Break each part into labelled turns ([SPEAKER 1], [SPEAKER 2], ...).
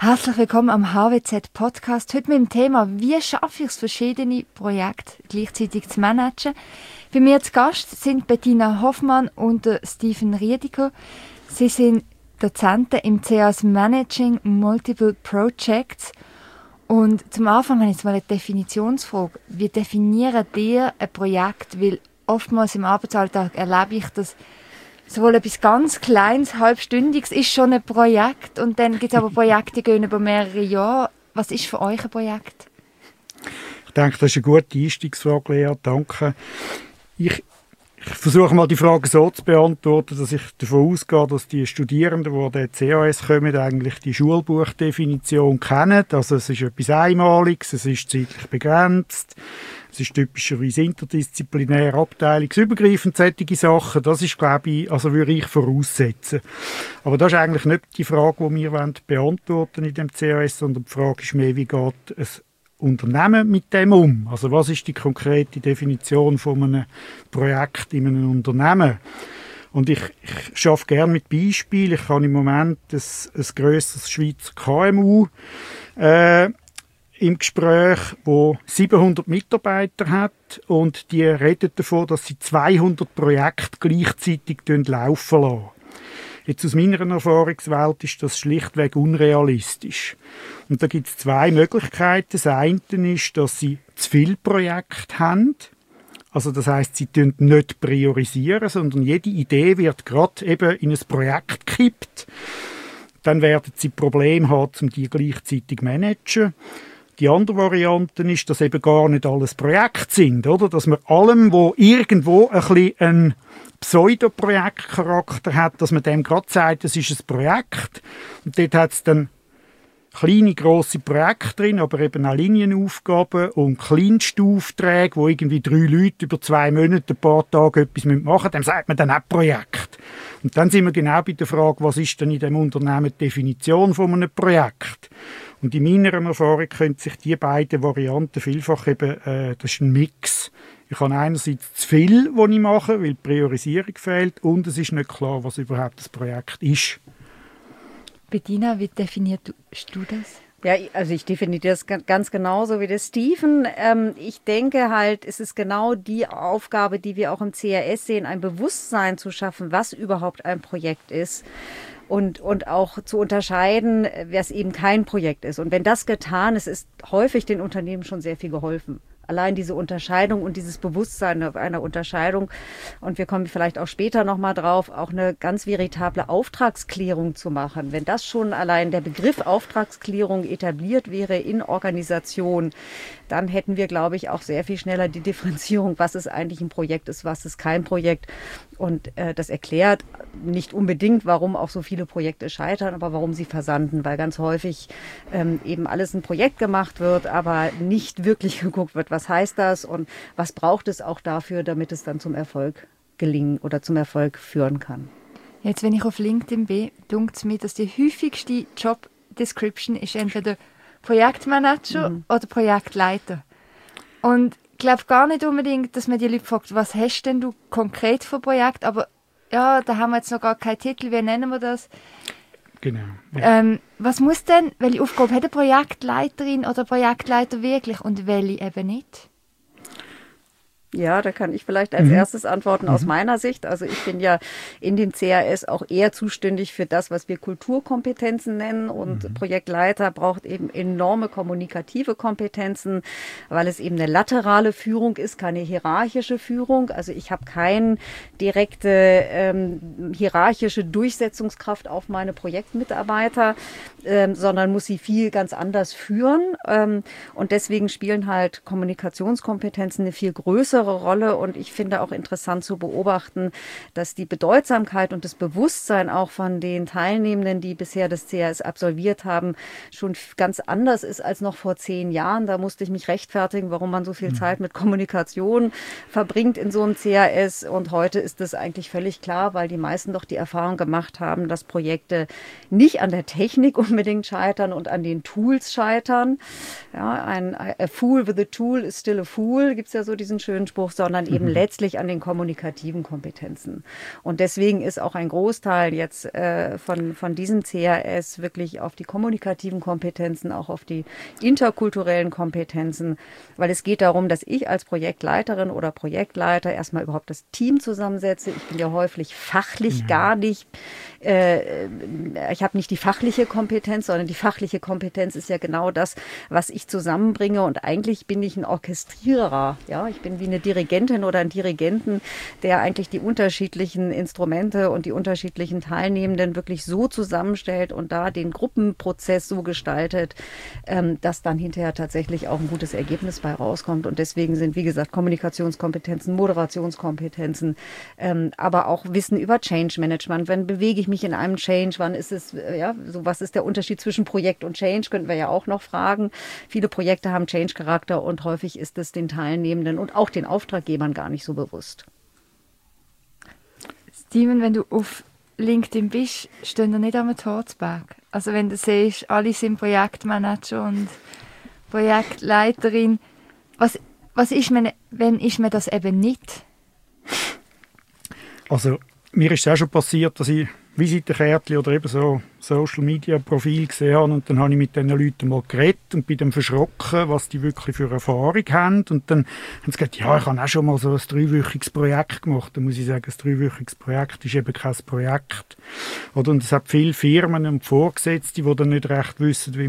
[SPEAKER 1] Herzlich willkommen am HWZ Podcast. Heute mit dem Thema, wie schaffe ich es, verschiedene Projekte gleichzeitig zu managen. Bei mir zu Gast sind Bettina Hoffmann und Steven Riediger. Sie sind Dozenten im CAS Managing Multiple Projects. Und zum Anfang habe ich jetzt mal eine Definitionsfrage. Wie definieren ihr ein Projekt? Weil oftmals im Arbeitsalltag erlebe ich, dass sowohl etwas ganz Kleines, Halbstündiges ist schon ein Projekt und dann gibt es aber Projekte, die gehen über mehrere Jahre. Was ist für euch ein Projekt?
[SPEAKER 2] Ich denke, das ist eine gute Einstiegsfrage, Lea. Danke. Ich versuche mal die Frage so zu beantworten, dass ich davon ausgehe, dass die Studierenden, die an den CAS kommen, eigentlich die Schulbuchdefinition kennen. Also es ist etwas Einmaliges, es ist zeitlich begrenzt, es ist typischerweise interdisziplinär, abteilungsübergreifend, solche Sachen. Das ist, glaube ich, also würde ich voraussetzen. Aber das ist eigentlich nicht die Frage, die wir beantworten in dem CAS, sondern die Frage ist mehr, wie geht es Unternehmen mit dem um? Also was ist die konkrete Definition von einem Projekt in einem Unternehmen? Und ich arbeite gerne mit Beispielen. Ich habe im Moment ein grösseres Schweizer KMU im Gespräch, wo 700 Mitarbeiter hat und die reden davon, dass sie 200 Projekte gleichzeitig laufen lassen. Jetzt aus meiner Erfahrungswelt ist das schlichtweg unrealistisch. Und da gibt es zwei Möglichkeiten. Das eine ist, dass sie zu viele Projekte haben. Also das heisst, sie nicht priorisieren, sondern jede Idee wird gerade eben in ein Projekt gekippt. Dann werden sie Probleme haben, um die gleichzeitig zu managen. Die andere Variante ist, dass eben gar nicht alles Projekte sind, oder? Dass man allem, wo irgendwo ein bisschen ein Pseudoprojektcharakter hat, dass man dem gerade sagt, das ist ein Projekt. Und dort hat es dann kleine, grosse Projekte drin, aber eben auch Linienaufgaben und kleinste Aufträge, wo irgendwie 3 Leute über 2 Monate, ein paar Tage etwas machen müssen. Dem sagt man dann auch Projekt. Und dann sind wir genau bei der Frage, was ist denn in dem Unternehmen die Definition von einem Projekt? Und in meiner Erfahrung können sich die beiden Varianten vielfach eben, das ist ein Mix. Ich habe einerseits zu viel, was ich mache, weil die Priorisierung fehlt, und es ist nicht klar, was überhaupt das Projekt ist.
[SPEAKER 1] Bettina, wie definierst du das?
[SPEAKER 3] Ja, also ich definiere das ganz genauso wie der Steven. Ich denke halt, es ist genau die Aufgabe, die wir auch im CAS sehen, ein Bewusstsein zu schaffen, was überhaupt ein Projekt ist. Und auch zu unterscheiden, was eben kein Projekt ist. Und wenn das getan ist, ist häufig den Unternehmen schon sehr viel geholfen. Allein diese Unterscheidung und dieses Bewusstsein einer Unterscheidung, und wir kommen vielleicht auch später nochmal drauf, auch eine ganz veritable Auftragsklärung zu machen. Wenn das schon allein der Begriff Auftragsklärung etabliert wäre in Organisation, dann hätten wir, glaube ich, auch sehr viel schneller die Differenzierung, was ist eigentlich ein Projekt ist, was ist kein Projekt. Und das erklärt nicht unbedingt, warum auch so viele Projekte scheitern, aber warum sie versanden, weil ganz häufig eben alles ein Projekt gemacht wird, aber nicht wirklich geguckt wird, was heißt das und was braucht es auch dafür, damit es dann zum Erfolg gelingen oder zum Erfolg führen kann.
[SPEAKER 1] Jetzt, wenn ich auf LinkedIn bin, dunkt es mir, dass die häufigste Job Description ist entweder Projektmanager oder Projektleiter. Und ich glaube gar nicht unbedingt, dass man die Leute fragt, was hast denn du konkret für Projekt, aber ja, da haben wir jetzt noch gar keinen Titel, wie nennen wir das?
[SPEAKER 2] Genau. Ja.
[SPEAKER 1] Was muss denn, welche Aufgabe hat eine Projektleiterin oder Projektleiter wirklich und welche eben nicht?
[SPEAKER 3] Ja, da kann ich vielleicht als erstes antworten aus meiner Sicht. Also ich bin ja in dem CAS auch eher zuständig für das, was wir Kulturkompetenzen nennen. Und Projektleiter braucht eben enorme kommunikative Kompetenzen, weil es eben eine laterale Führung ist, keine hierarchische Führung. Also ich habe keine direkte hierarchische Durchsetzungskraft auf meine Projektmitarbeiter, sondern muss sie viel ganz anders führen. Und deswegen spielen halt Kommunikationskompetenzen eine viel größere Rolle, und ich finde auch interessant zu beobachten, dass die Bedeutsamkeit und das Bewusstsein auch von den Teilnehmenden, die bisher das CAS absolviert haben, schon ganz anders ist als noch vor 10 Jahren. Da musste ich mich rechtfertigen, warum man so viel Zeit mit Kommunikation verbringt in so einem CAS, und heute ist das eigentlich völlig klar, weil die meisten doch die Erfahrung gemacht haben, dass Projekte nicht an der Technik unbedingt unbedingt scheitern und an den Tools scheitern. Ja, a fool with a tool is still a fool, gibt es ja so diesen schönen Spruch, sondern eben letztlich an den kommunikativen Kompetenzen. Und deswegen ist auch ein Großteil jetzt von diesem CAS wirklich auf die kommunikativen Kompetenzen, auch auf die interkulturellen Kompetenzen, weil es geht darum, dass ich als Projektleiterin oder Projektleiter erstmal überhaupt das Team zusammensetze. Ich bin ja häufig fachlich gar nicht, ich habe nicht die fachliche Kompetenz, sondern die fachliche Kompetenz ist ja genau das, was ich zusammenbringe, und eigentlich bin ich ein Orchestrierer. Ja? Ich bin wie eine Dirigentin oder ein Dirigenten, der eigentlich die unterschiedlichen Instrumente und die unterschiedlichen Teilnehmenden wirklich so zusammenstellt und da den Gruppenprozess so gestaltet, dass dann hinterher tatsächlich auch ein gutes Ergebnis bei rauskommt. Und deswegen sind, wie gesagt, Kommunikationskompetenzen, Moderationskompetenzen, aber auch Wissen über Change Management. Wann bewege ich mich in einem Change? Wann ist es, so was ist der Unterschied zwischen Projekt und Change? Könnten wir ja auch noch fragen. Viele Projekte haben Change-Charakter und häufig ist es den Teilnehmenden und auch den Auftraggebern gar nicht so bewusst.
[SPEAKER 1] Steven, wenn du auf LinkedIn bist, stehen da nicht am Torzberg. Also wenn du siehst, alle sind Projektmanager und Projektleiterin. Was ist mir, wenn ist mir das eben nicht?
[SPEAKER 2] Also mir ist es auch schon passiert, dass ich Visitenkärtchen oder eben so Social-Media-Profil gesehen habe, und dann habe ich mit diesen Leuten mal geredet und bin dann verschrocken, was die wirklich für Erfahrung haben. Und dann haben sie gesagt, ja, ich habe auch schon mal so ein 3-wöchiges Projekt gemacht. Da muss ich sagen, ein 3-wöchiges Projekt ist eben kein Projekt. Oder? Und es hat viele Firmen und Vorgesetzte, die dann nicht recht wissen, wie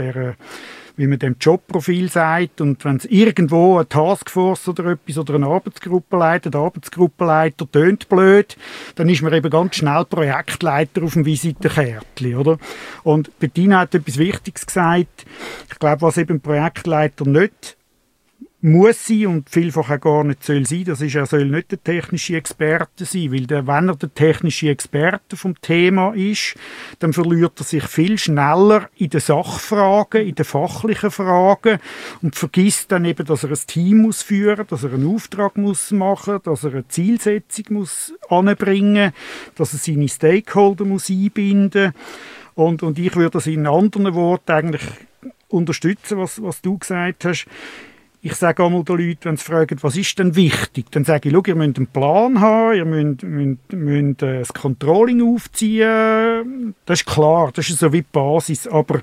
[SPEAKER 2] man dem Jobprofil sagt. Und wenn es irgendwo eine Taskforce oder etwas oder eine Arbeitsgruppe leitet, der Arbeitsgruppenleiter tönt blöd, dann ist man eben ganz schnell Projektleiter auf dem Visitenkärtchen, oder? Und Bettina hat etwas Wichtiges gesagt. Ich glaube, was eben Projektleiter nicht muss sein und vielfach auch gar nicht soll sein, das ist, er soll nicht der technische Experte sein, weil wenn er der technische Experte vom Thema ist, dann verliert er sich viel schneller in den Sachfragen, in den fachlichen Fragen und vergisst dann eben, dass er ein Team muss führen, dass er einen Auftrag muss machen, dass er eine Zielsetzung muss anbringen, dass er seine Stakeholder muss einbinden und ich würde das in anderen Worten eigentlich unterstützen, was du gesagt hast. Ich sage einmal den Leuten, wenn sie fragen, was ist denn wichtig, dann sage ich, schau, ihr müsst einen Plan haben, ihr müsst das Controlling aufziehen, das ist klar, das ist so wie die Basis, aber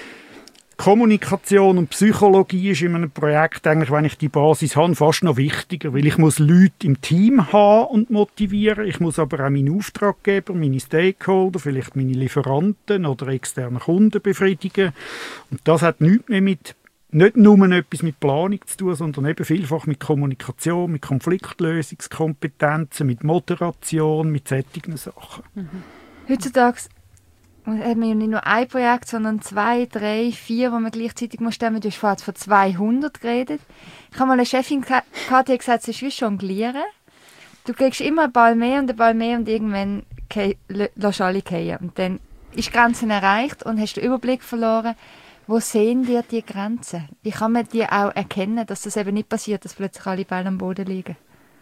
[SPEAKER 2] Kommunikation und Psychologie ist in einem Projekt eigentlich, wenn ich die Basis habe, fast noch wichtiger, weil ich muss Leute im Team haben und motivieren, ich muss aber auch meinen Auftraggeber, meine Stakeholder, vielleicht meine Lieferanten oder externe Kunden befriedigen, und das hat nichts mehr nicht nur etwas mit Planung zu tun, sondern eben vielfach mit Kommunikation, mit Konfliktlösungskompetenzen, mit Moderation, mit solchen Sachen.
[SPEAKER 1] Heutzutage hat man ja nicht nur ein Projekt, sondern 2, 3, 4, wo man gleichzeitig stemmen muss. Du hast vorhin von 200 geredet. Ich habe mal eine Chefin gehabt, die hat gesagt, es ist wie jonglieren. Du kriegst immer einen Ball mehr und irgendwann lässt du alle fallen. Und dann ist die Grenze erreicht und hast den Überblick verloren. Wo sehen dir die Grenzen? Wie kann man die auch erkennen, dass das eben nicht passiert, dass plötzlich alle Bälle am Boden liegen?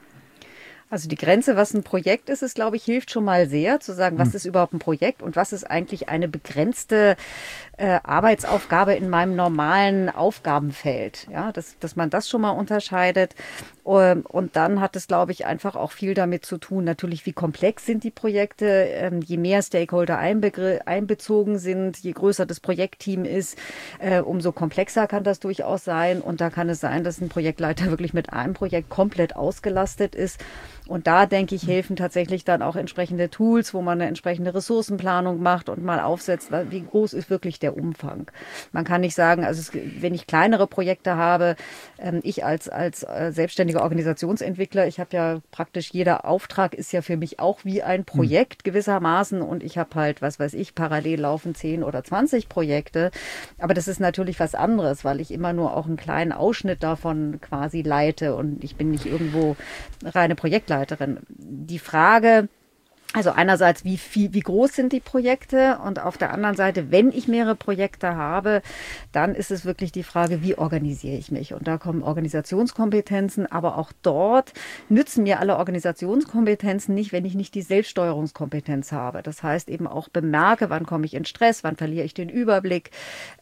[SPEAKER 3] Also die Grenze, was ein Projekt ist, glaube ich, hilft schon mal sehr, zu sagen, was ist überhaupt ein Projekt und was ist eigentlich eine begrenzte Arbeitsaufgabe in meinem normalen Aufgabenfeld. Ja, dass man das schon mal unterscheidet. Und dann hat es, glaube ich, einfach auch viel damit zu tun, natürlich, wie komplex sind die Projekte. Je mehr Stakeholder einbezogen sind, je größer das Projektteam ist, umso komplexer kann das durchaus sein. Und da kann es sein, dass ein Projektleiter wirklich mit einem Projekt komplett ausgelastet ist. Und da, denke ich, helfen tatsächlich dann auch entsprechende Tools, wo man eine entsprechende Ressourcenplanung macht und mal aufsetzt, wie groß ist wirklich der Umfang. Man kann nicht sagen, also wenn ich kleinere Projekte habe, ich als selbstständiger Organisationsentwickler, ich habe ja praktisch, jeder Auftrag ist ja für mich auch wie ein Projekt gewissermaßen, und ich habe halt, was weiß ich, parallel laufen 10 oder 20 Projekte. Aber das ist natürlich was anderes, weil ich immer nur auch einen kleinen Ausschnitt davon quasi leite und ich bin nicht irgendwo reine Projektleiterin. Die Frage, Also einerseits, wie groß sind die Projekte, und auf der anderen Seite, wenn ich mehrere Projekte habe, dann ist es wirklich die Frage, wie organisiere ich mich? Und da kommen Organisationskompetenzen, aber auch dort nützen mir alle Organisationskompetenzen nicht, wenn ich nicht die Selbststeuerungskompetenz habe. Das heißt eben auch bemerke, wann komme ich in Stress, wann verliere ich den Überblick,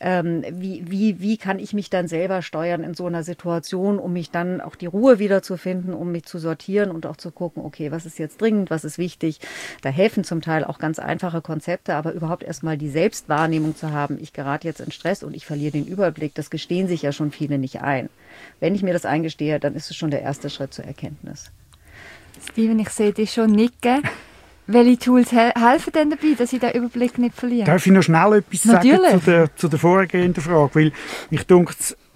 [SPEAKER 3] wie kann ich mich dann selber steuern in so einer Situation, um mich dann auch die Ruhe wiederzufinden, um mich zu sortieren und auch zu gucken, okay, was ist jetzt dringend, was ist wichtig. Da helfen zum Teil auch ganz einfache Konzepte, aber überhaupt erstmal die Selbstwahrnehmung zu haben, ich gerate jetzt in Stress und ich verliere den Überblick, das gestehen sich ja schon viele nicht ein. Wenn ich mir das eingestehe, dann ist es schon der erste Schritt zur Erkenntnis.
[SPEAKER 1] Steven, ich sehe dich schon nicken. Welche Tools helfen denn dabei, dass ich den Überblick nicht verliere?
[SPEAKER 2] Darf ich noch schnell etwas sagen zu der vorhergehenden Frage? Weil ich denke,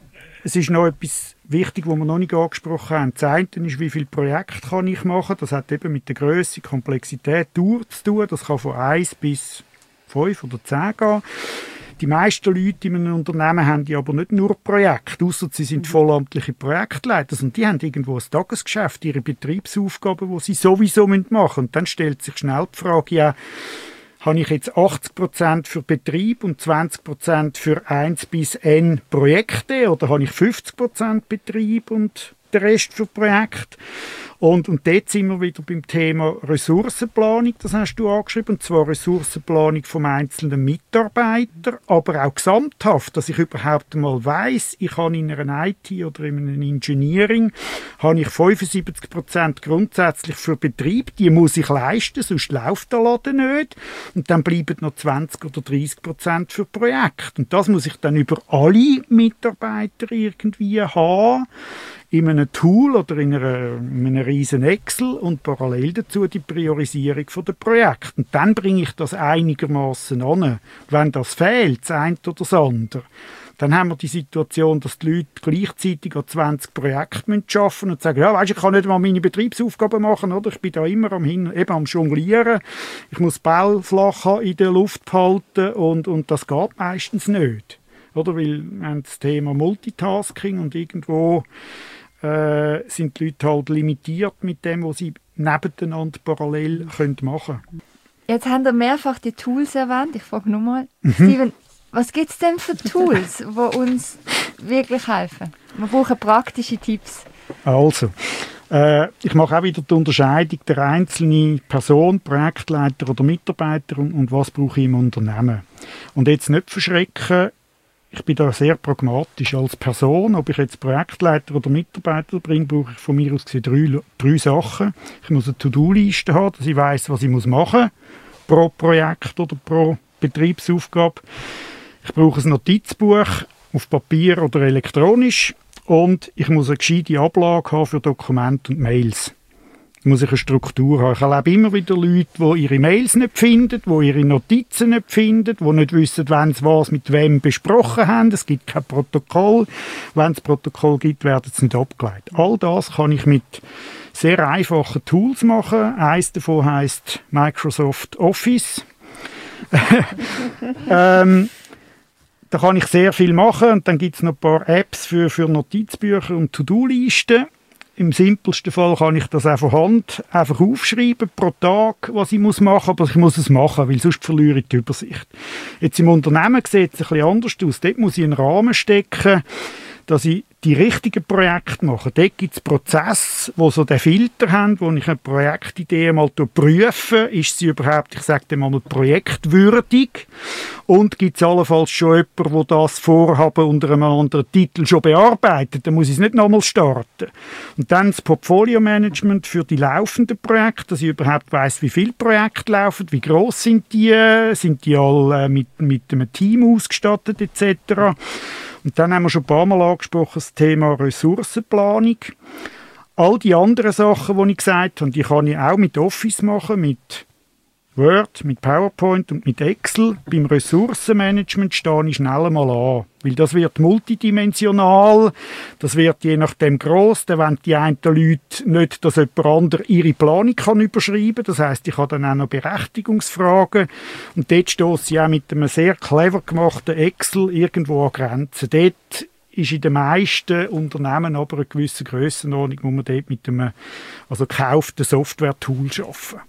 [SPEAKER 2] es ist noch etwas wichtig, was wir noch nicht angesprochen haben. Das eine ist, wie viele Projekte kann ich machen. Das hat eben mit der Grösse, Komplexität, Dauer zu tun. Das kann von 1 bis 5 oder 10 gehen. Die meisten Leute in einem Unternehmen haben ja aber nicht nur Projekte, ausser sie sind vollamtliche Projektleiter. Und die haben irgendwo ein Tagesgeschäft, ihre Betriebsaufgaben, die sie sowieso machen müssen. Und dann stellt sich schnell die Frage, ja, habe ich jetzt 80% für Betrieb und 20% für 1 bis N Projekte, oder habe ich 50% Betrieb und der Rest für Projekte? Und dort sind wir wieder beim Thema Ressourcenplanung, das hast du angeschrieben, und zwar Ressourcenplanung vom einzelnen Mitarbeiter, aber auch gesamthaft, dass ich überhaupt einmal weiss, ich habe in einer IT oder in einem Engineering habe ich 75% grundsätzlich für Betrieb, die muss ich leisten, sonst läuft der Laden nicht, und dann bleiben noch 20 oder 30% für Projekte. Und das muss ich dann über alle Mitarbeiter irgendwie haben, in einem Tool oder in einem riesen Excel, und parallel dazu die Priorisierung der Projekte. Und dann bringe ich das einigermaßen an. Wenn das fehlt, das eine oder das andere, dann haben wir die Situation, dass die Leute gleichzeitig an 20 Projekten arbeiten müssen und sagen, ja, weisst, ich kann nicht mal meine Betriebsaufgaben machen, oder? Ich bin da immer am Jonglieren. Ich muss Ball flach in der Luft behalten, und das geht meistens nicht. Oder? Weil wir haben das Thema Multitasking, und irgendwo sind die Leute halt limitiert mit dem, was sie nebeneinander parallel machen können.
[SPEAKER 1] Jetzt haben wir mehrfach die Tools erwähnt. Ich frage nochmal, Steven, was gibt es denn für Tools, die uns wirklich helfen? Wir brauchen praktische Tipps.
[SPEAKER 2] Also, ich mache auch wieder die Unterscheidung der einzelnen Person, Projektleiter oder Mitarbeiter, und was brauche ich im Unternehmen. Und jetzt nicht verschrecken, ich bin da sehr pragmatisch als Person. Ob ich jetzt Projektleiter oder Mitarbeiter bringe, brauche ich von mir aus gesehen drei Sachen. Ich muss eine To-Do-Liste haben, dass ich weiss, was ich machen muss, pro Projekt oder pro Betriebsaufgabe. Ich brauche ein Notizbuch auf Papier oder elektronisch, und ich muss eine gescheite Ablage haben für Dokumente und Mails. Da muss ich eine Struktur haben. Ich erlebe immer wieder Leute, die ihre Mails nicht finden, die ihre Notizen nicht finden, die nicht wissen, wann sie was mit wem besprochen haben. Es gibt kein Protokoll. Wenn es Protokoll gibt, werden sie nicht abgeleitet. All das kann ich mit sehr einfachen Tools machen. Eines davon heisst Microsoft Office. Da kann ich sehr viel machen, und dann gibt es noch ein paar Apps für Notizbücher und To-Do-Listen. Im simpelsten Fall kann ich das auch von Hand einfach aufschreiben, pro Tag, was ich machen muss, aber ich muss es machen, weil sonst verliere ich die Übersicht. Jetzt im Unternehmen sieht es ein bisschen anders aus. Dort muss ich einen Rahmen stecken, dass ich die richtigen Projekte mache. Dort gibt es Prozesse, die so den Filter haben, wo ich eine Projektidee mal prüfe, ist sie überhaupt, ich sage mal, projektwürdig, und gibt es allenfalls schon jemanden, der das Vorhaben unter einem anderen Titel schon bearbeitet, dann muss ich es nicht nochmal starten. Und dann das Portfolio-Management für die laufenden Projekte, dass ich überhaupt weiss, wie viele Projekte laufen, wie gross sind die alle mit einem Team ausgestattet etc. Und dann haben wir schon ein paar Mal angesprochen, das Thema Ressourcenplanung. All die anderen Sachen, die ich gesagt habe, die kann ich auch mit Office machen, mit Word, mit PowerPoint und mit Excel. Beim Ressourcenmanagement stehe ich schnell mal an, weil das wird multidimensional, das wird je nachdem gross, dann wollen die einen Leute nicht, dass jemand anderes ihre Planung kann überschreiben, das heisst, ich habe dann auch noch Berechtigungsfragen, und dort stosse ich auch mit einem sehr clever gemachten Excel irgendwo an Grenzen. Dort ist in den meisten Unternehmen aber eine gewisse Grössenordnung, wo man dort mit einem gekauften Software-Tool arbeiten.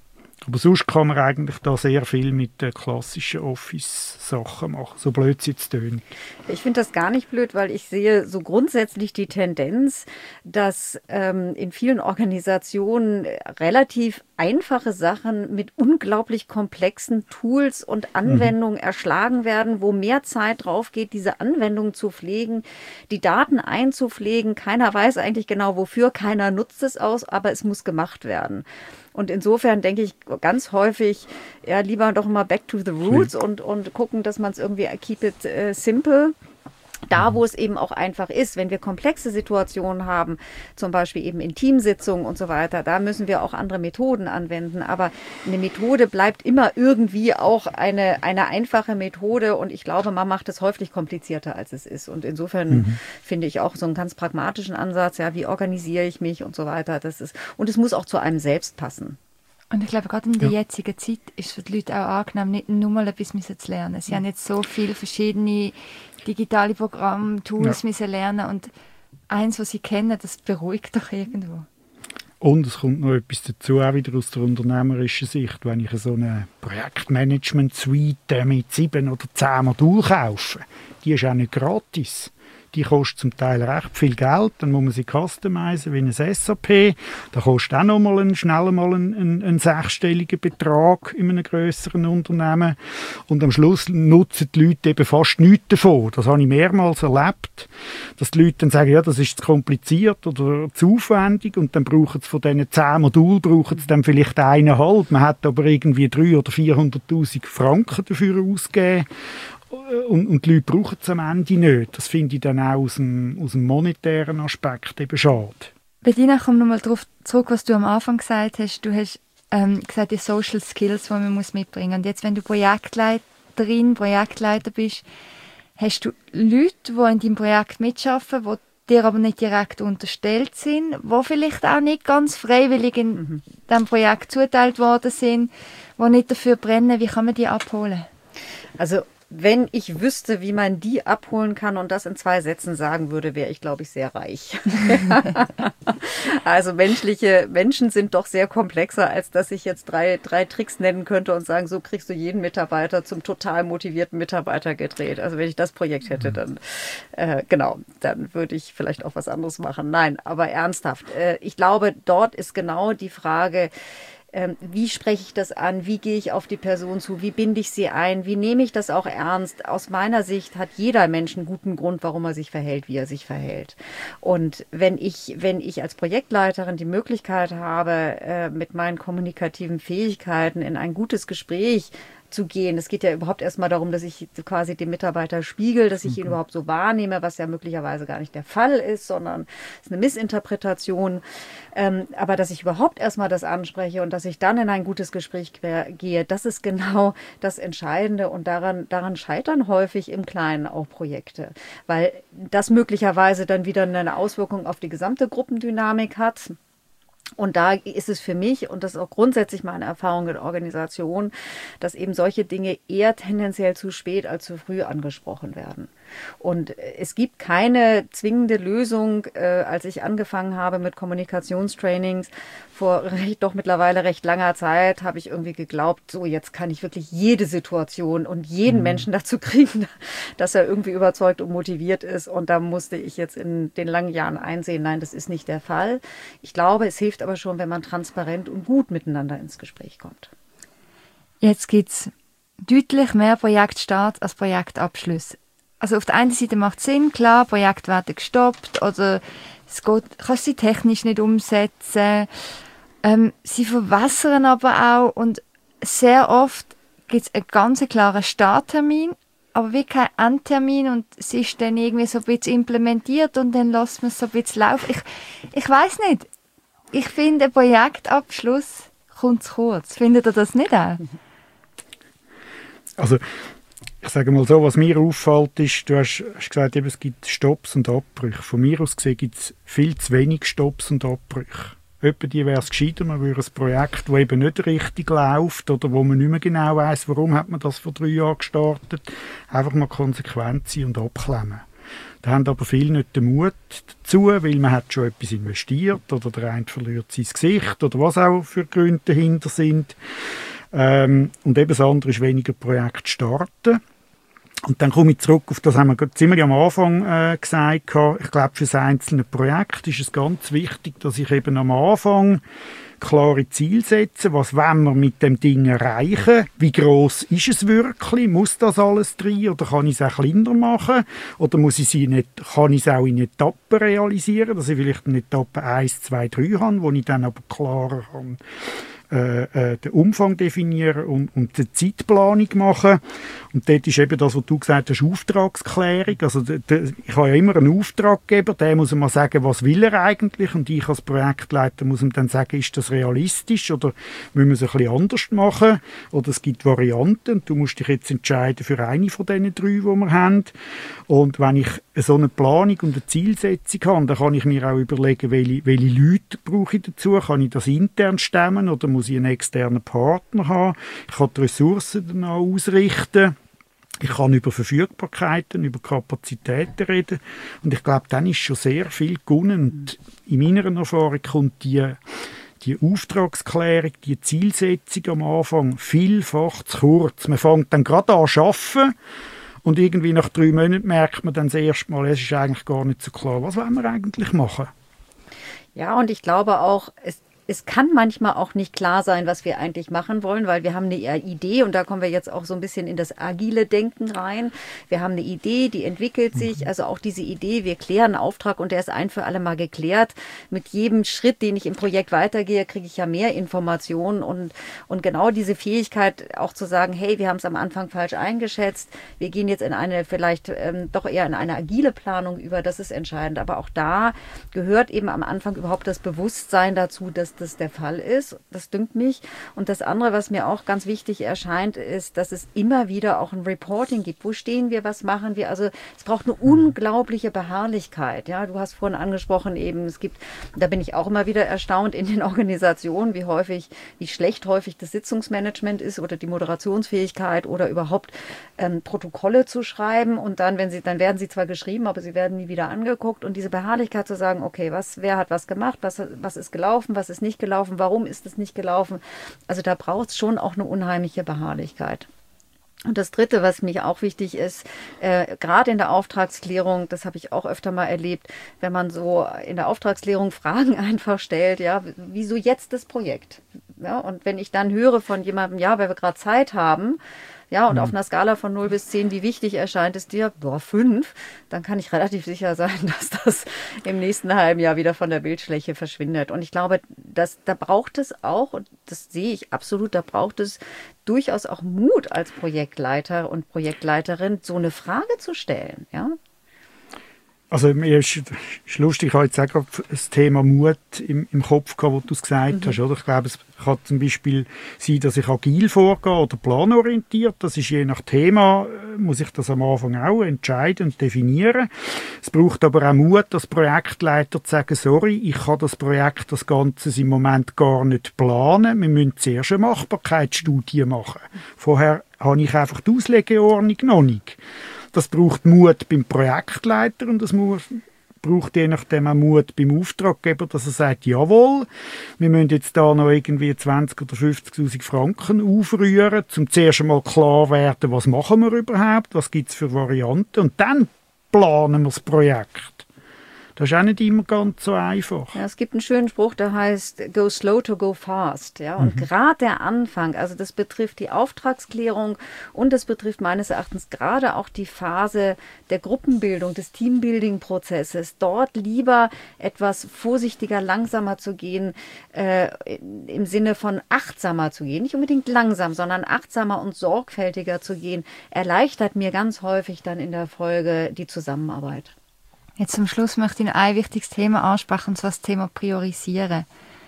[SPEAKER 2] Aber sonst kann man eigentlich da sehr viel mit den klassischen Office-Sachen machen, so blöd es jetzt tönt.
[SPEAKER 3] Ich finde das gar nicht blöd, weil ich sehe so grundsätzlich die Tendenz, dass in vielen Organisationen relativ einfache Sachen mit unglaublich komplexen Tools und Anwendungen erschlagen werden, wo mehr Zeit drauf geht, diese Anwendungen zu pflegen, die Daten einzupflegen. Keiner weiß eigentlich genau wofür, keiner nutzt es aus, aber es muss gemacht werden. Und insofern denke ich ganz häufig, ja, lieber doch mal back to the roots und gucken, dass man es irgendwie keep it simple. Da, wo es eben auch einfach ist, wenn wir komplexe Situationen haben, zum Beispiel eben in Teamsitzungen und so weiter, da müssen wir auch andere Methoden anwenden. Aber eine Methode bleibt immer irgendwie auch eine einfache Methode und ich glaube, man macht es häufig komplizierter, als es ist. Und insofern finde ich auch so einen ganz pragmatischen Ansatz, ja, wie organisiere ich mich und so weiter. Und es muss auch zu einem selbst passen.
[SPEAKER 1] Und ich glaube, gerade in der jetzigen Zeit ist es für die Leute auch angenehm, nicht nur mal etwas zu lernen. Sie haben jetzt so viele verschiedene digitale Programme, Tools müssen lernen und eins, was sie kennen, das beruhigt doch irgendwo.
[SPEAKER 2] Und es kommt noch etwas dazu, auch wieder aus der unternehmerischen Sicht. Wenn ich so eine Projektmanagement-Suite mit 7 oder 10 Modulen kaufe, die ist auch nicht gratis. Die kostet zum Teil recht viel Geld, dann muss man sie customizen wie ein SAP. Da kostet auch noch mal schnell mal einen sechsstelligen Betrag in einem grösseren Unternehmen. Und am Schluss nutzen die Leute eben fast nichts davon. Das habe ich mehrmals erlebt, dass die Leute dann sagen, ja, das ist zu kompliziert oder zu aufwendig und dann brauchen sie von diesen 10 Modulen brauchen sie dann vielleicht 1,5. Man hat aber irgendwie 300.000 oder 400.000 Franken dafür ausgegeben. Und die Leute brauchen es am Ende nicht. Das finde ich dann auch aus dem monetären Aspekt eben schade.
[SPEAKER 1] Bettina, komm nochmal darauf zurück, was du am Anfang gesagt hast. Du hast gesagt, die Social Skills, die man mitbringen muss. Und jetzt, wenn du Projektleiter bist, hast du Leute, die in deinem Projekt mitarbeiten, die dir aber nicht direkt unterstellt sind, die vielleicht auch nicht ganz freiwillig in diesem Projekt zuteilt worden sind, die nicht dafür brennen. Wie kann man die abholen?
[SPEAKER 3] Also wenn ich wüsste, wie man die abholen kann und das in 2 Sätzen sagen würde, wäre ich, glaube ich, sehr reich. Also Menschen sind doch sehr komplexer, als dass ich jetzt drei Tricks nennen könnte und sagen, so kriegst du jeden Mitarbeiter zum total motivierten Mitarbeiter gedreht. Also wenn ich das Projekt hätte, dann dann würde ich vielleicht auch was anderes machen. Nein, aber ernsthaft. Ich glaube, dort ist genau die Frage, wie spreche ich das an? Wie gehe ich auf die Person zu? Wie binde ich sie ein? Wie nehme ich das auch ernst? Aus meiner Sicht hat jeder Mensch einen guten Grund, warum er sich verhält, wie er sich verhält. Und wenn ich als Projektleiterin die Möglichkeit habe, mit meinen kommunikativen Fähigkeiten in ein gutes Gespräch zu gehen. Es geht ja überhaupt erstmal darum, dass ich quasi den Mitarbeiter spiegel, dass ich ihn überhaupt so wahrnehme, was ja möglicherweise gar nicht der Fall ist, sondern es ist eine Missinterpretation. Aber dass ich überhaupt erstmal das anspreche und dass ich dann in ein gutes Gespräch gehe, das ist genau das Entscheidende und daran scheitern häufig im Kleinen auch Projekte, weil das möglicherweise dann wieder eine Auswirkung auf die gesamte Gruppendynamik hat. Und da ist es für mich, und das ist auch grundsätzlich meine Erfahrung in Organisationen, dass eben solche Dinge eher tendenziell zu spät als zu früh angesprochen werden. Und es gibt keine zwingende Lösung. Als ich angefangen habe mit Kommunikationstrainings vor doch mittlerweile recht langer Zeit, habe ich irgendwie geglaubt, so jetzt kann ich wirklich jede Situation und jeden Menschen dazu kriegen, dass er irgendwie überzeugt und motiviert ist. Und da musste ich jetzt in den langen Jahren einsehen, nein, das ist nicht der Fall. Ich glaube, es hilft aber schon, wenn man transparent und gut miteinander ins Gespräch kommt.
[SPEAKER 1] Jetzt gibt es deutlich mehr Projektstarts als Projektabschlüsse. Also auf der einen Seite macht es Sinn, klar, Projekte werden gestoppt oder kannst sie technisch nicht umsetzen. Sie verwässern aber auch und sehr oft gibt es einen ganz klaren Starttermin, aber wie kein Endtermin und es ist dann irgendwie so ein bisschen implementiert und dann lässt man es so ein bisschen laufen. Ich weiss nicht. Ich finde, ein Projektabschluss kommt zu kurz. Findet ihr das nicht auch?
[SPEAKER 2] Also, ich sage mal so, was mir auffällt, ist, du hast gesagt, es gibt Stopps und Abbrüche. Von mir aus gesehen gibt es viel zu wenig Stopps und Abbrüche. Etwa die wäre es gescheiter, man würde ein Projekt, das eben nicht richtig läuft oder wo man nicht mehr genau weiss, warum hat man das vor 3 Jahren gestartet, einfach mal konsequent sein und abklemmen. Da haben aber viele nicht den Mut dazu, weil man hat schon etwas investiert oder der eine verliert sein Gesicht oder was auch für Gründe dahinter sind. Und eben das andere ist, weniger Projekte starten. Und dann komme ich zurück auf das, haben wir ziemlich am Anfang gesagt. Ich glaube, für das einzelne Projekt ist es ganz wichtig, dass ich eben am Anfang klare Ziele setze. Was wollen wir mit dem Ding erreichen? Wie gross ist es wirklich? Muss das alles drin? Oder kann ich es auch kleiner machen? Oder kann ich es auch in Etappen realisieren? Dass ich vielleicht eine Etappe 1, 2, 3 habe, wo ich dann aber klarer kann den Umfang definieren und die Zeitplanung machen. Und dort ist eben das, was du gesagt hast, Auftragsklärung. Also ich habe ja immer einen Auftraggeber, der muss mal sagen, was will er eigentlich, und ich als Projektleiter muss ihm dann sagen, ist das realistisch oder müssen wir es ein bisschen anders machen oder es gibt Varianten und du musst dich jetzt entscheiden für eine von diesen 3, die wir haben. Und wenn ich so eine Planung und eine Zielsetzung habe, dann kann ich mir auch überlegen, welche Leute brauche ich dazu. Kann ich das intern stemmen oder muss ich einen externen Partner haben? Ich kann die Ressourcen dann auch ausrichten. Ich kann über Verfügbarkeiten, über Kapazitäten reden. Und ich glaube, dann ist schon sehr viel gewonnen. Und in meiner Erfahrung kommt die Auftragsklärung, die Zielsetzung am Anfang vielfach zu kurz. Man fängt dann gerade an zu arbeiten und irgendwie nach 3 Monaten merkt man dann das erste Mal, es ist eigentlich gar nicht so klar, was wollen wir eigentlich machen.
[SPEAKER 3] Ja, und ich glaube auch, es kann manchmal auch nicht klar sein, was wir eigentlich machen wollen, weil wir haben eine Idee und da kommen wir jetzt auch so ein bisschen in das agile Denken rein. Wir haben eine Idee, die entwickelt sich, also auch diese Idee, wir klären einen Auftrag und der ist ein für alle Mal geklärt. Mit jedem Schritt, den ich im Projekt weitergehe, kriege ich ja mehr Informationen und genau diese Fähigkeit auch zu sagen, hey, wir haben es am Anfang falsch eingeschätzt, wir gehen jetzt in eine vielleicht doch eher in eine agile Planung über, das ist entscheidend. Aber auch da gehört eben am Anfang überhaupt das Bewusstsein dazu, dass das der Fall ist. Das dünkt mich. Und das andere, was mir auch ganz wichtig erscheint, ist, dass es immer wieder auch ein Reporting gibt. Wo stehen wir? Was machen wir? Also es braucht eine unglaubliche Beharrlichkeit. Ja, du hast vorhin angesprochen eben, es gibt, da bin ich auch immer wieder erstaunt in den Organisationen, wie schlecht häufig das Sitzungsmanagement ist oder die Moderationsfähigkeit oder überhaupt Protokolle zu schreiben und dann werden sie zwar geschrieben, aber sie werden nie wieder angeguckt und diese Beharrlichkeit zu sagen, okay, wer hat was gemacht, was ist gelaufen, was ist nicht gelaufen, warum ist es nicht gelaufen? Also da braucht es schon auch eine unheimliche Beharrlichkeit. Und das Dritte, was mir auch wichtig ist, gerade in der Auftragsklärung, das habe ich auch öfter mal erlebt, wenn man so in der Auftragsklärung Fragen einfach stellt, ja, wieso jetzt das Projekt? Ja, und wenn ich dann höre von jemandem, ja, weil wir gerade Zeit haben, ja, und auf einer Skala von 0 bis 10, wie wichtig erscheint es dir? 5. Dann kann ich relativ sicher sein, dass das im nächsten halben Jahr wieder von der Bildfläche verschwindet. Und ich glaube, da braucht es auch, und das sehe ich absolut, da braucht es durchaus auch Mut als Projektleiter und Projektleiterin, so eine Frage zu stellen, ja.
[SPEAKER 2] Also mir ist lustig, ich habe jetzt auch gerade das Thema Mut im Kopf gehabt, wo du es gesagt hast. Oder? Ich glaube, es kann zum Beispiel sein, dass ich agil vorgehe oder planorientiert. Das ist je nach Thema, muss ich das am Anfang auch entscheiden und definieren. Es braucht aber auch Mut, als Projektleiter zu sagen, sorry, ich kann das Projekt, das Ganze im Moment gar nicht planen. Wir müssen zuerst eine Machbarkeitsstudie machen. Vorher habe ich einfach die Auslegeordnung noch nicht. Das braucht Mut beim Projektleiter und das braucht je nachdem auch Mut beim Auftraggeber, dass er sagt, jawohl, wir müssen jetzt da noch irgendwie 20.000 oder 50.000 Franken aufrühren, um zuerst einmal klar werden, was machen wir überhaupt, was gibt es für Varianten und dann planen wir das Projekt. Das ist auch nicht immer ganz so einfach.
[SPEAKER 3] Ja, es gibt einen schönen Spruch, der heißt go slow to go fast. Ja? Und gerade der Anfang, also das betrifft die Auftragsklärung und das betrifft meines Erachtens gerade auch die Phase der Gruppenbildung, des Teambuilding-Prozesses. Dort lieber etwas vorsichtiger, langsamer zu gehen, im Sinne von achtsamer zu gehen. Nicht unbedingt langsam, sondern achtsamer und sorgfältiger zu gehen, erleichtert mir ganz häufig dann in der Folge die Zusammenarbeit.
[SPEAKER 1] Jetzt zum Schluss möchte ich noch ein wichtiges Thema ansprechen, und zwar das Thema Priorisieren.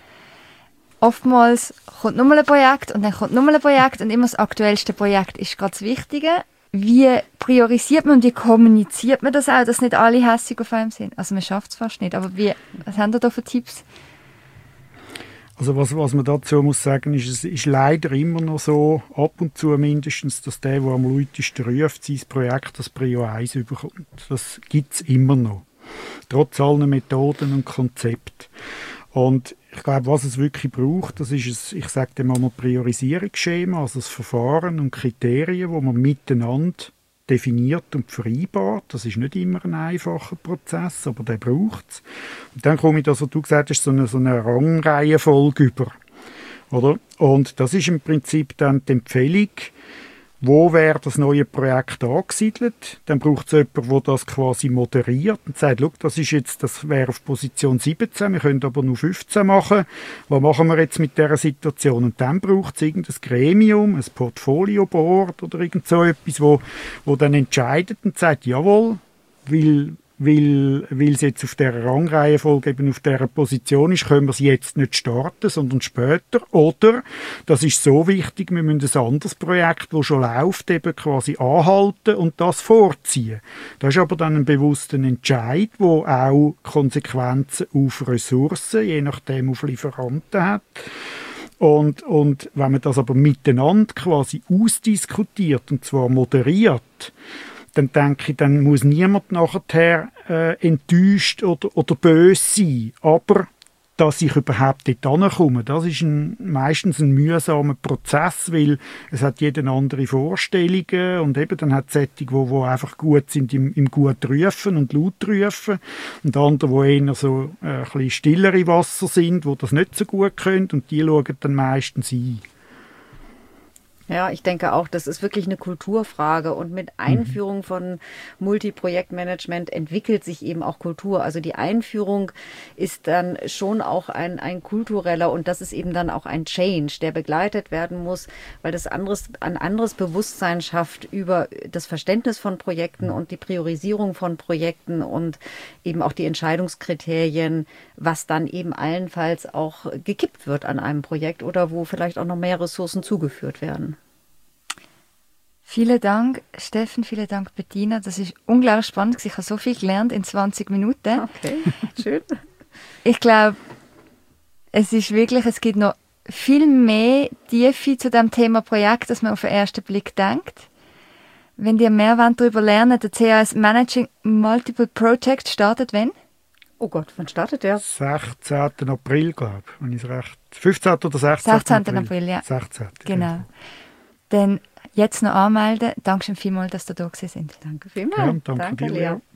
[SPEAKER 1] Oftmals kommt nur ein Projekt und dann kommt nur ein Projekt und immer das aktuellste Projekt ist gerade das Wichtige. Wie priorisiert man und wie kommuniziert man das auch, dass nicht alle hässig auf einem sind? Also man schafft es fast nicht, aber was haben ihr da für Tipps?
[SPEAKER 2] Also was man dazu muss sagen, ist, es ist leider immer noch so, ab und zu mindestens, dass der am lautesten ruft, sein Projekt das Prio 1 überkommt. Das gibt es immer noch. Trotz allen Methoden und Konzepten. Und ich glaube, was es wirklich braucht, das ist ich sage dem mal ein Priorisierungsschema, also das Verfahren und Kriterien, wo man miteinander definiert und vereinbart. Das ist nicht immer ein einfacher Prozess, aber der braucht es. Und dann komme ich das, was du gesagt hast, so eine Rangreihenfolge über. Oder? Und das ist im Prinzip dann die Empfehlung, wo wäre das neue Projekt angesiedelt. Dann braucht es jemanden, der das quasi moderiert und sagt, schau, das wäre auf Position 17, wir können aber nur 15 machen. Was machen wir jetzt mit dieser Situation? Und dann braucht es irgendein Gremium, ein Portfolio-Board oder irgend so etwas, wo dann entscheidet und sagt, jawohl, weil es jetzt auf dieser Rangreihenfolge eben auf dieser Position ist, können wir es jetzt nicht starten, sondern später. Oder, das ist so wichtig, wir müssen ein anderes Projekt, das schon läuft, eben quasi anhalten und das vorziehen. Das ist aber dann ein bewusster Entscheid, der auch Konsequenzen auf Ressourcen, je nachdem auf Lieferanten hat. Und wenn man das aber miteinander quasi ausdiskutiert, und zwar moderiert, dann denke ich, dann muss niemand nachher enttäuscht oder böse sein. Aber dass ich überhaupt dort hinkomme, das ist meistens ein mühsamer Prozess, weil es hat jeder andere Vorstellungen und eben dann hat es solche, die einfach gut sind im gut rufen und laut rufen und andere, die eher so ein bisschen stillere Wasser sind, die das nicht so gut können und die schauen dann meistens ein.
[SPEAKER 3] Ja, ich denke auch, das ist wirklich eine Kulturfrage und mit Einführung von Multiprojektmanagement entwickelt sich eben auch Kultur. Also die Einführung ist dann schon auch ein kultureller und das ist eben dann auch ein Change, der begleitet werden muss, weil das ein anderes Bewusstsein schafft über das Verständnis von Projekten und die Priorisierung von Projekten und eben auch die Entscheidungskriterien, was dann eben allenfalls auch gekippt wird an einem Projekt oder wo vielleicht auch noch mehr Ressourcen zugeführt werden.
[SPEAKER 1] Vielen Dank, Steffen, vielen Dank, Bettina. Das ist unglaublich spannend. Ich habe so viel gelernt in 20 Minuten.
[SPEAKER 3] Okay, schön.
[SPEAKER 1] Ich glaube, es gibt noch viel mehr Tiefe zu dem Thema Projekt, als man auf den ersten Blick denkt. Wenn ihr mehr darüber lernen wollt, der CAS Managing Multiple Projects startet wann?
[SPEAKER 3] Oh Gott, wann startet der?
[SPEAKER 2] 16. April, glaube ich, wenn ich es recht... 15. oder 16.
[SPEAKER 1] 16. April, ja.
[SPEAKER 2] 16.
[SPEAKER 1] Genau. Dann jetzt noch anmelden. Danke schön vielmals, dass ihr da gewesen sind.
[SPEAKER 3] Danke vielmals.
[SPEAKER 2] Ja, danke dir,
[SPEAKER 3] Lea.